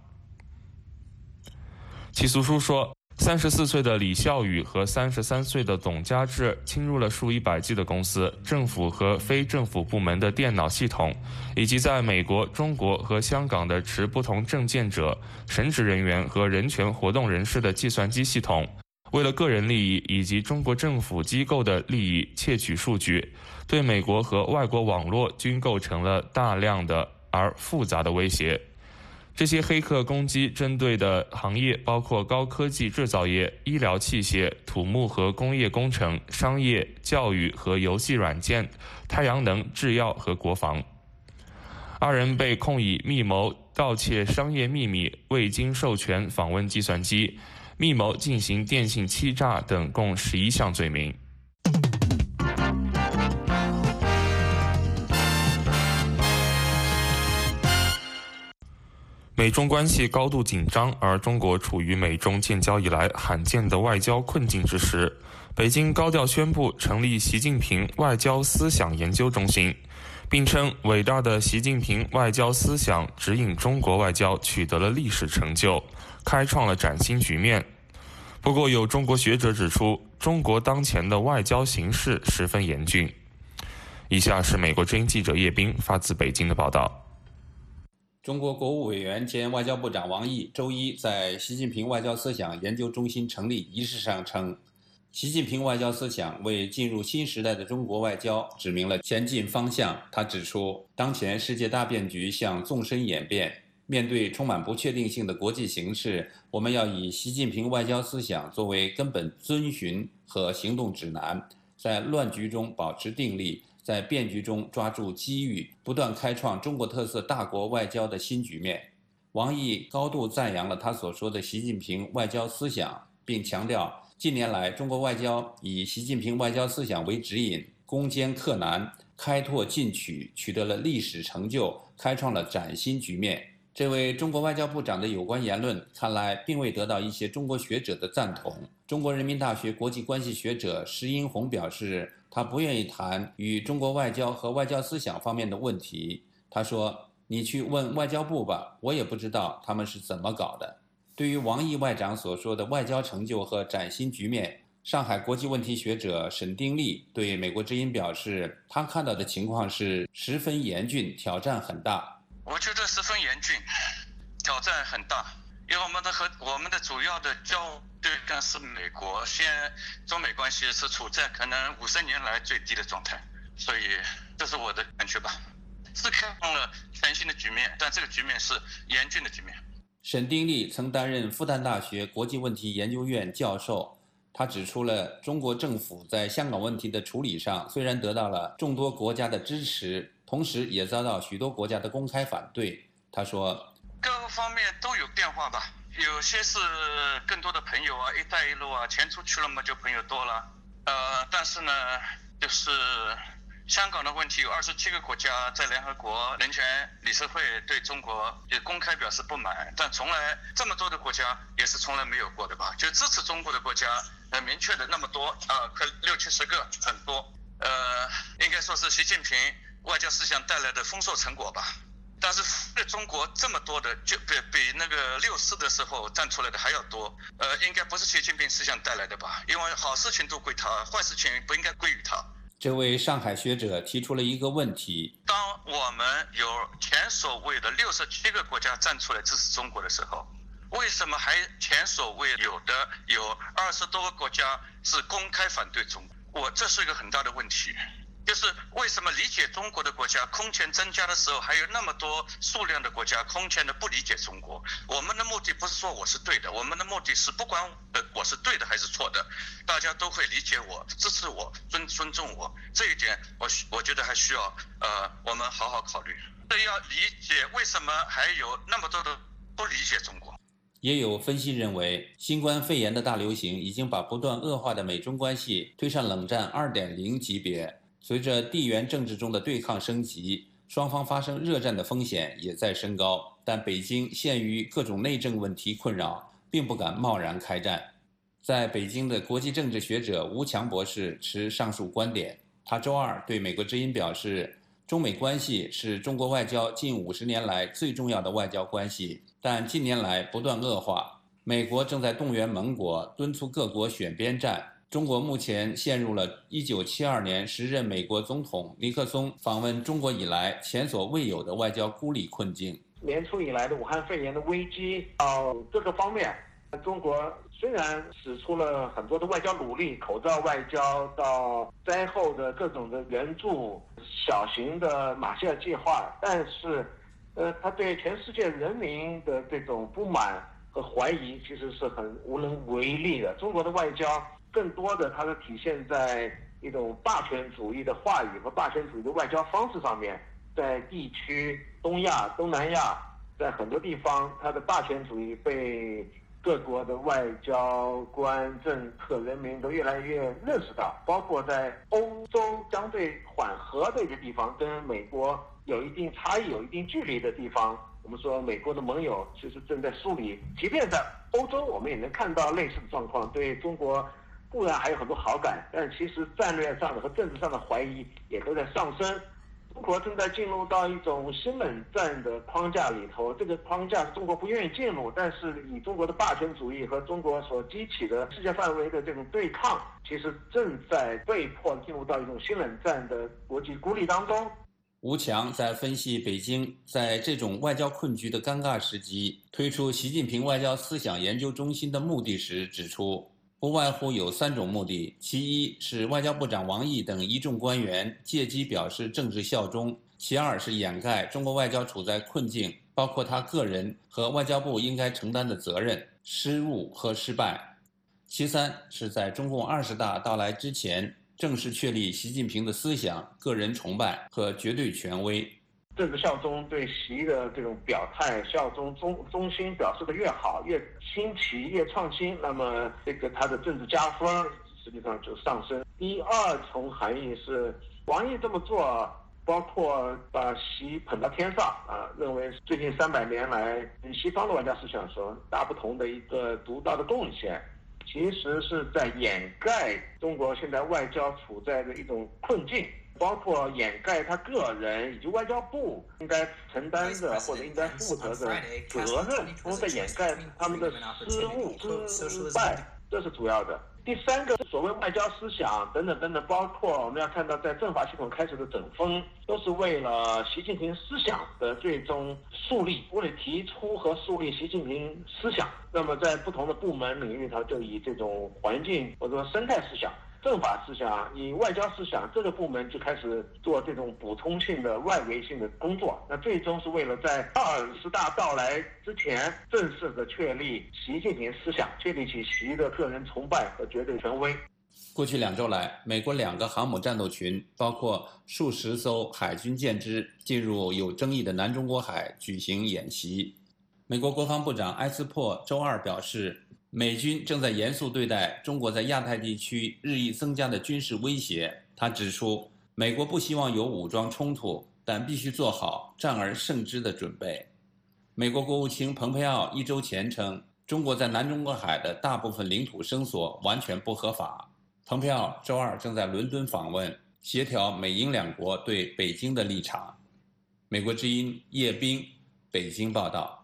起诉书说，34岁的李孝宇和33岁的董家志侵入了数以百计的公司、政府和非政府部门的电脑系统，以及在美国、中国和香港的持不同证件者、神职人员和人权活动人士的计算机系统，为了个人利益以及中国政府机构的利益窃取数据，对美国和外国网络均构成了大量的而复杂的威胁。这些黑客攻击针对的行业包括高科技制造业、医疗器械、土木和工业工程、商业、教育和游戏软件、太阳能、制药和国防。2人被控以密谋盗窃商业秘密、未经授权访问计算机、密谋进行电信欺诈等共11项罪名。美中关系高度紧张，而中国处于美中建交以来罕见的外交困境之时，北京高调宣布成立习近平外交思想研究中心，并称伟大的习近平外交思想指引中国外交取得了历史成就，开创了崭新局面。不过，有中国学者指出，中国当前的外交形势十分严峻。以下是美国之音记者叶斌发自北京的报道。 中国国务委员兼外交部长王毅周一在习近平外交思想研究中心成立仪式上称，习近平外交思想为进入新时代的中国外交指明了前进方向。他指出，当前世界大变局向纵深演变，面对充满不确定性的国际形势，我们要以习近平外交思想作为根本遵循和行动指南，在乱局中保持定力，在变局中抓住机遇，不断开创中国特色大国外交的新局面。王毅高度赞扬了他所说的习近平外交思想，并强调近年来中国外交以习近平外交思想为指引，攻坚克难，开拓进取，取得了历史成就，开创了崭新局面。这位中国外交部长的有关言论看来并未得到一些中国学者的赞同。中国人民大学国际关系学者石英红表示，他不愿意谈与中国外交和外交思想方面的问题。他说，你去问外交部吧，我也不知道他们是怎么搞的。对于王毅外长所说的外交成就和崭新局面，上海国际问题学者沈丁力对美国之音表示，他看到的情况是十分严峻，挑战很大。 我觉得十分严峻，挑战很大，因为我们的主要的交对象是美国，现在中美关系是处在可能50年来最低的状态，所以这是我的感觉吧。是开放了全新的局面，但这个局面是严峻的局面。 沈丁力曾担任复旦大学国际问题研究院教授，他指出了中国政府在香港问题的处理上虽然得到了众多国家的支持，同时也遭到许多国家的公开反对。他说， 各个方面都有变化吧，有些是更多的朋友啊，一带一路啊，钱出去了嘛，就朋友多了。但是呢，就是香港的问题，有27个国家在联合国人权理事会对中国也公开表示不满，但从来这么多的国家也是从来没有过的吧？就支持中国的国家很明确的那么多快60-70个，很多。应该说是习近平外交思想带来的丰硕成果吧。但是对中国这么多的，就比那个64的时候站出来的还要多。应该不是习近平思想带来的吧？因为好事情都归他，坏事情不应该归于他。 这位上海学者提出了一个问题： 当我们有前所未的67个国家站出来支持中国的时候，为什么还前所未有的有20多个国家是公开反对中国？这是一个很大的问题。就是为什么理解中国的国家空前增加的时候，还有那么多数量的国家空前的不理解中国？我们的目的不是说我是对的，我们的目的是不管我是对的还是错的，大家都会理解我、支持我、尊重我。这一点我觉得还需要我们好好考虑。这要理解为什么还有那么多的不理解中国。 也有分析认为，新冠肺炎的大流行已经把不断恶化的美中关系推上冷战 2.0 级别。随着地缘政治中的对抗升级，双方发生热战的风险也在升高，但北京陷于各种内政问题困扰，并不敢贸然开战。在北京的国际政治学者吴强博士持上述观点。他周二对美国之音表示，中美关系是中国外交近50年来最重要的外交关系，但近年来不断恶化。美国正在动员盟国，敦促各国选边站。中国目前陷入了1972年时任美国总统尼克松访问中国以来前所未有的外交孤立困境。 年初以来的武汉肺炎的危机到各个方面，中国虽然使出了很多的外交努力，口罩外交到灾后的各种的援助、小型的马歇尔计划，但是他对全世界人民的这种不满和怀疑其实是很无能为力的。中国的外交更多的它是体现在一种霸权主义的话语和霸权主义的外交方式上面，在地区东亚、东南亚在很多地方，它的霸权主义被各国的外交官、政客、人民都越来越认识到，包括在欧洲相对缓和的一个地方，跟美国有一定差异、有一定距离的地方，我们说美国的盟友其实正在梳理。即便在欧洲，我们也能看到类似的状况，对中国固然还有很多好感，但其实战略上的和政治上的怀疑也都在上升。中国正在进入到一种新冷战的框架里头，这个框架中国不愿意进入，但是以中国的霸权主义和中国所激起的世界范围的这种对抗，其实正在被迫进入到一种新冷战的国际孤立当中。 吴强在分析北京在这种外交困局的尴尬时机推出习近平外交思想研究中心的目的时指出，不外乎有3种目的，其一是外交部长王毅等一众官员借机表示政治效忠，其二是掩盖中国外交处在困境，包括他个人和外交部应该承担的责任、失误和失败，其三是在中共20大到来之前正式确立习近平的思想、个人崇拜和绝对权威。 政治效忠对习的这种表态效忠中心表示的越好，越新奇越创新，那么这个他的政治加分实际上就上升。第二重含义是王毅这么做，包括把习捧到天上认为最近300年来与西方的外交思想所大不同的一个独到的贡献，其实是在掩盖中国现在外交处在的一种困境，包括掩盖他个人以及外交部应该承担的或者应该负责的责任，都在掩盖他们的失误、失败，这是主要的。第三个，所谓外交思想等等等等，包括我们要看到在政法系统开始的整风，都是为了习近平思想的最终树立，为了提出和树立习近平思想。那么在不同的部门领域，它就以这种环境或者说生态思想、政法思想、以外交思想这个部门就开始做这种补充性的外围性的工作，那最终是为了在20大到来之前正式的确立习近平思想，确立起习的个人崇拜和绝对权威。 过去2周来，美国2个航母战斗群，包括数十艘海军舰只，进入有争议的南中国海举行演习。美国国防部长埃斯珀周2表示，美军正在严肃对待中国在亚太地区日益增加的军事威胁。他指出，美国不希望有武装冲突，但必须做好战而胜之的准备。美国国务卿蓬佩奥1周前称，中国在南中国海的大部分领土声索完全不合法。蓬佩奥周2正在伦敦访问，协调美英2国对北京的立场。美国之音叶冰，北京报道。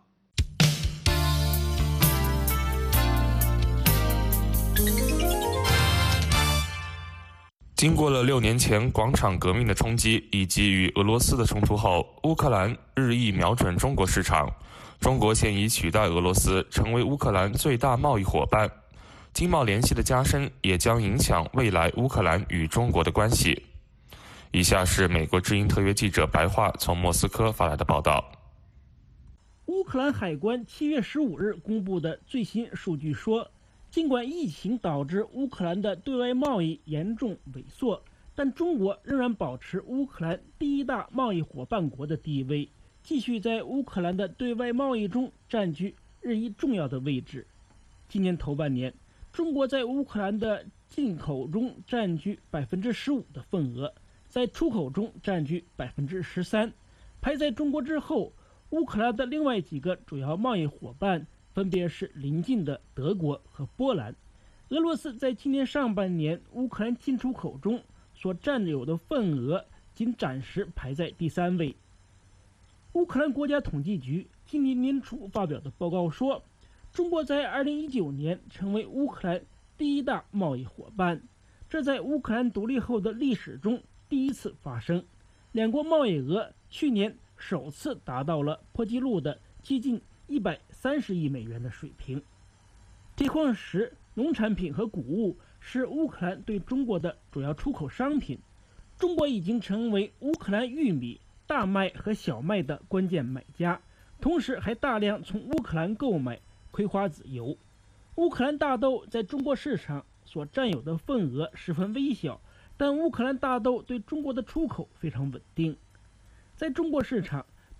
经过了6年前广场革命的冲击以及与俄罗斯的冲突后，乌克兰日益瞄准中国市场。中国现已取代俄罗斯成为乌克兰最大贸易伙伴，经贸联系的加深也将影响未来乌克兰与中国的关系。以下是美国之音特约记者白桦从莫斯科发来的报道。 乌克兰海关7月15日公布的最新数据说，尽管疫情导致乌克兰的对外贸易严重萎缩，但中国仍然保持乌克兰第一大贸易伙伴国的地位，继续在乌克兰的对外贸易中占据日益重要的位置。今年头半年，中国在乌克兰的进口中占据15%的份额，在出口中占据13%。排在中国之后，乌克兰的另外几个主要贸易伙伴分别是邻近的德国和波兰。俄罗斯在今年上半年乌克兰进出口中所占有的份额仅暂时排在第3位。乌克兰国家统计局今年年初发表的报告说，中国在2019年成为乌克兰第一大贸易伙伴，这在乌克兰独立后的历史中第一次发生。两国贸易额去年首次达到了破纪录的接近130亿美元的水平。铁矿石、农产品和谷物是乌克兰对中国的主要出口商品，中国已经成为乌克兰玉米、大麦和小麦的关键买家，同时还大量从乌克兰购买葵花籽油。乌克兰大豆在中国市场所占有的份额十分微小，但乌克兰大豆对中国的出口非常稳定。在中国市场，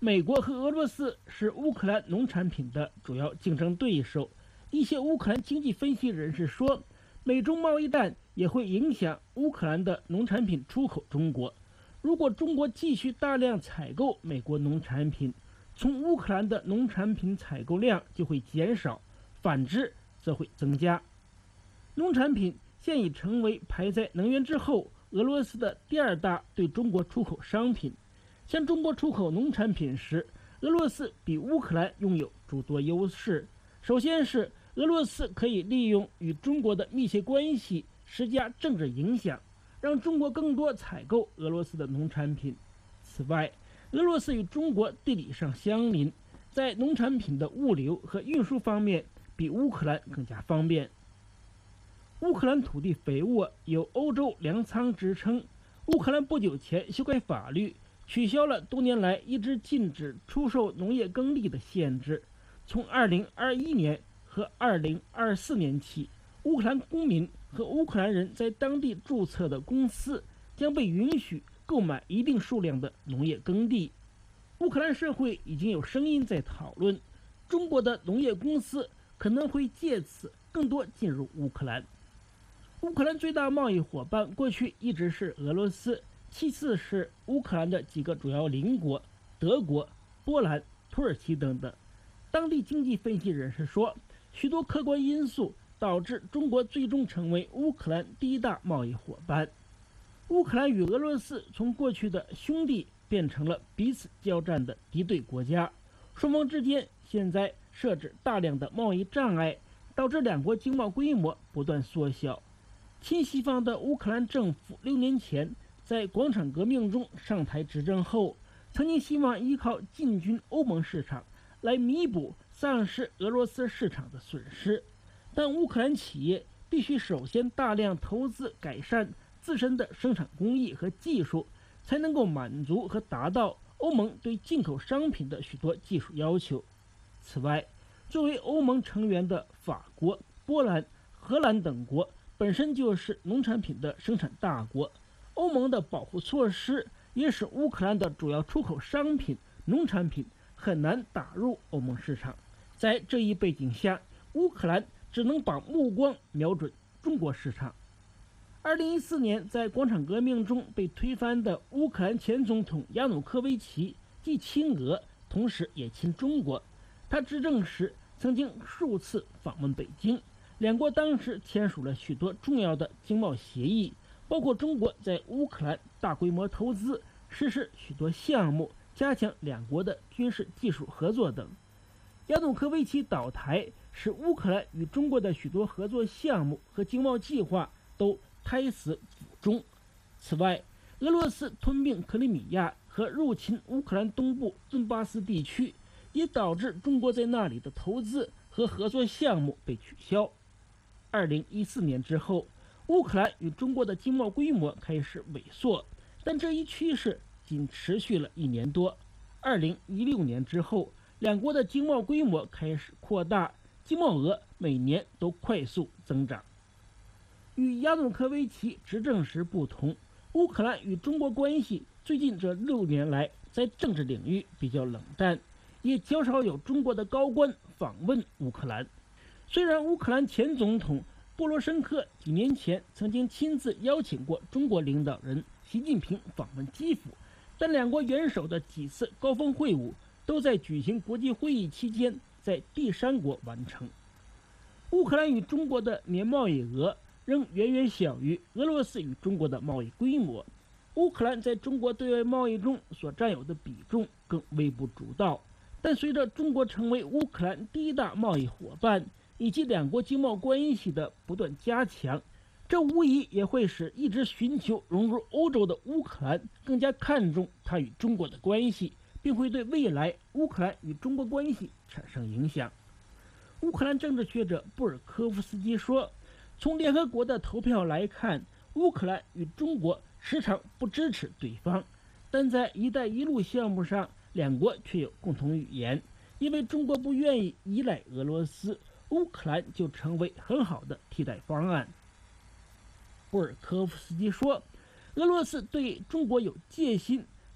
美国和俄罗斯是乌克兰农产品的主要竞争对手。一些乌克兰经济分析人士说，美中贸易战也会影响乌克兰的农产品出口中国。如果中国继续大量采购美国农产品，从乌克兰的农产品采购量就会减少，反之则会增加。农产品现已成为排在能源之后俄罗斯的第2大对中国出口商品。向中国出口农产品时，俄罗斯比乌克兰拥有诸多优势。首先是俄罗斯可以利用与中国的密切关系施加政治影响，让中国更多采购俄罗斯的农产品。此外，俄罗斯与中国地理上相邻，在农产品的物流和运输方面比乌克兰更加方便。乌克兰土地肥沃，有欧洲粮仓之称。乌克兰不久前修改法律，取消了多年来一直禁止出售农业耕地的限制。从2021年和2024年起，乌克兰公民和乌克兰人在当地注册的公司将被允许购买一定数量的农业耕地。乌克兰社会已经有声音在讨论，中国的农业公司可能会借此更多进入乌克兰。乌克兰最大贸易伙伴过去一直是俄罗斯，其次是乌克兰的几个主要邻国德国、波兰、土耳其等等。当地经济分析人士说，许多客观因素导致中国最终成为乌克兰第1大贸易伙伴。乌克兰与俄罗斯从过去的兄弟变成了彼此交战的敌对国家，双方之间现在设置大量的贸易障碍，导致两国经贸规模不断缩小。亲西方的乌克兰政府6年前在广场革命中上台执政后，曾经希望依靠进军欧盟市场来弥补丧失俄罗斯市场的损失，但乌克兰企业必须首先大量投资改善自身的生产工艺和技术，才能够满足和达到欧盟对进口商品的许多技术要求。此外，作为欧盟成员的法国、波兰、荷兰等国本身就是农产品的生产大国，欧盟的保护措施也使乌克兰的主要出口商品农产品很难打入欧盟市场。在这一背景下，乌克兰只能把目光瞄准中国市场。2014年在广场革命中被推翻的乌克兰前总统亚努科维奇既亲俄，同时也亲中国。他执政时曾经数次访问北京，两国当时签署了许多重要的经贸协议，包括中国在乌克兰大规模投资，实施许多项目，加强两国的军事技术合作等。亚努科维奇倒台，使乌克兰与中国的许多合作项目和经贸计划都胎死腹中。此外，俄罗斯吞并克里米亚和入侵乌克兰东部顿巴斯地区，也导致中国在那里的投资和合作项目被取消。2014年之后，乌克兰与中国的经贸规模开始萎缩，但这一趋势仅持续了1年多。2016年之后，两国的经贸规模开始扩大，经贸额每年都快速增长。与亚努科维奇执政时不同，乌克兰与中国关系最近这6年来在政治领域比较冷淡，也较少有中国的高官访问乌克兰。虽然乌克兰前总统波罗申科几年前曾经亲自邀请过中国领导人习近平访问基辅，但两国元首的几次高峰会晤都在举行国际会议期间在第三国完成。乌克兰与中国的年贸易额仍远远小于俄罗斯与中国的贸易规模，乌克兰在中国对外贸易中所占有的比重更微不足道。但随着中国成为乌克兰第1大贸易伙伴，以及两国经贸关系的不断加强，这无疑也会使一直寻求融入欧洲的乌克兰更加看重它与中国的关系，并会对未来乌克兰与中国关系产生影响。乌克兰政治学者布尔科夫斯基说，从联合国的投票来看，乌克兰与中国时常不支持对方，但在“一带一路”项目上，两国却有共同语言。因为中国不愿意依赖俄罗斯，乌克兰就成为很好的替代方案。布尔科夫斯基说，俄罗斯对中国有戒心，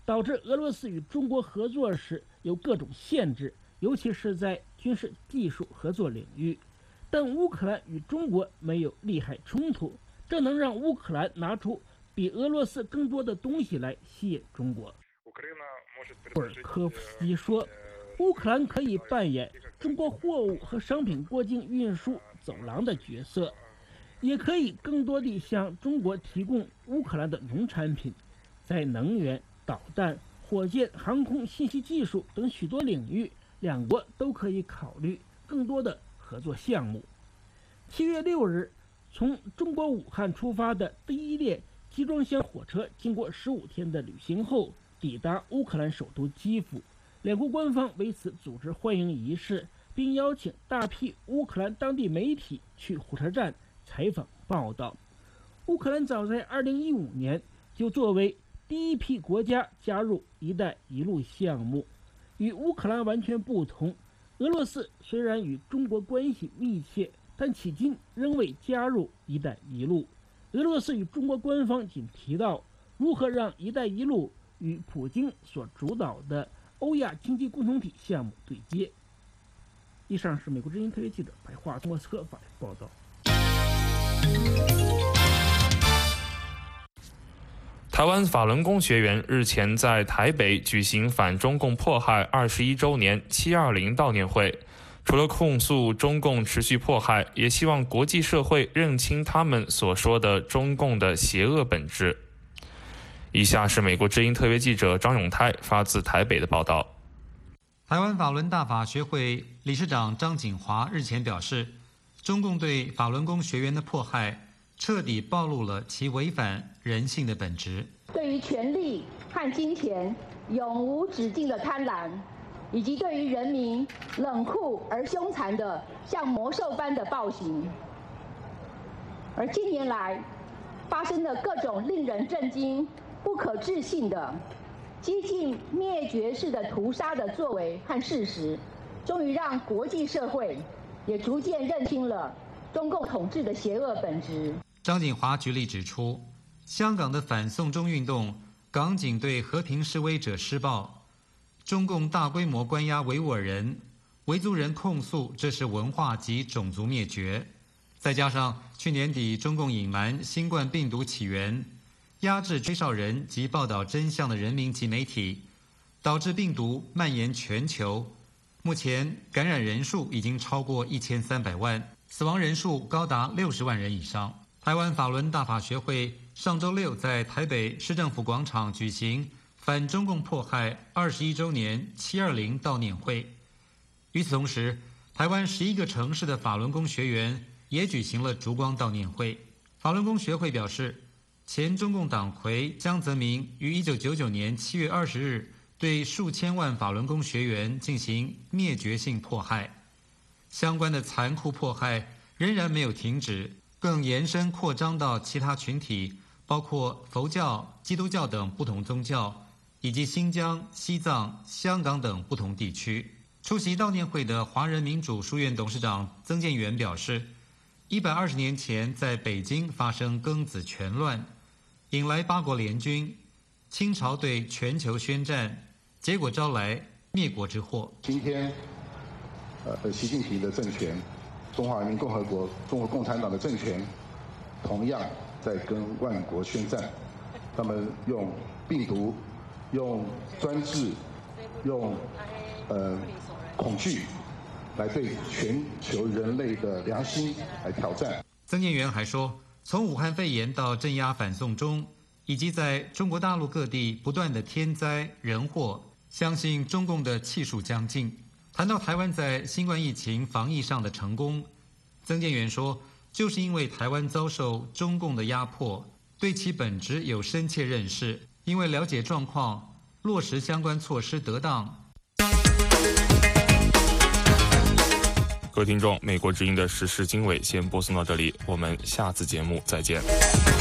导致俄罗斯与中国合作时有各种限制，尤其是在军事技术合作领域。但乌克兰与中国没有利害冲突，这能让乌克兰拿出比俄罗斯更多的东西来吸引中国。布尔科夫斯基说，乌克兰可以扮演中国货物和商品过境运输走廊的角色，也可以更多地向中国提供乌克兰的农产品，在能源、导弹、火箭、航空、信息技术等许多领域，两国都可以考虑更多的合作项目。7月6日，从中国武汉出发的第一列集装箱火车经过15天的旅行后，抵达乌克兰首都基辅。两国官方为此组织欢迎仪式，并邀请大批乌克兰当地媒体去火车站采访报道。乌克兰早在2015年就作为第一批国家加入“一带一路”项目。与乌克兰完全不同，俄罗斯虽然与中国关系密切，但迄今仍未加入“一带一路”。俄罗斯与中国官方仅提到如何让“一带一路”与普京所主导的欧亚经济共同体项目对接。以上是美国之音特约记者白桦从莫斯科发来报道。 台湾法轮功学员日前在台北举行反中共迫害21周年720悼念会，除了控诉中共持续迫害，也希望国际社会认清他们所说的中共的邪恶本质。以下是美国之音特约记者张永泰发自台北的报道。 台湾法轮大法学会理事长张景华日前表示，中共对法轮功学员的迫害彻底暴露了其违反人性的本质。 对于权力和金钱永无止境的贪婪，以及对于人民冷酷而凶残的像魔兽般的暴行，而近年来发生的各种令人震惊、不可置信的几近灭绝式的屠杀的作为和事实，终于让国际社会也逐渐认清了中共统治的邪恶本质。 张景华举例指出，香港的反送中运动，港警对和平示威者施暴，中共大规模关押维吾尔人，维族人控诉这是文化及种族灭绝。再加上去年底中共隐瞒新冠病毒起源，压制吹哨人及报道真相的人民及媒体，导致病毒蔓延全球。目前感染人数已经超过1300万，死亡人数高达60万人以上。台湾法轮大法学会上周六在台北市政府广场举行反中共迫害21周年720悼念会。与此同时，台湾11个城市的法轮功学员也举行了烛光悼念会。法轮功学会表示，前中共党魁江泽民于1999年7月20日对数千万法轮功学员进行灭绝性迫害，相关的残酷迫害仍然没有停止，更延伸扩张到其他群体，包括佛教、基督教等不同宗教，以及新疆、西藏、香港等不同地区。出席悼念会的华人民主书院董事长曾建元表示，120年前在北京发生庚子拳乱，引来8国联军，清朝对全球宣战，结果招来灭国之祸。 今天，习近平的政权，中华人民共和国中国共产党的政权，同样在跟万国宣战。他们用病毒、用专制、用恐惧来对全球人类的良心来挑战。 曾建元还说，从武汉肺炎到镇压反送中，以及在中国大陆各地不断的天灾人祸，相信中共的气数将尽。谈到台湾在新冠疫情防疫上的成功，曾建元说，就是因为台湾遭受中共的压迫，对其本质有深切认识，因为了解状况，落实相关措施得当。 各位听众，美国之音的时事经纬先播送到这里，我们下次节目再见。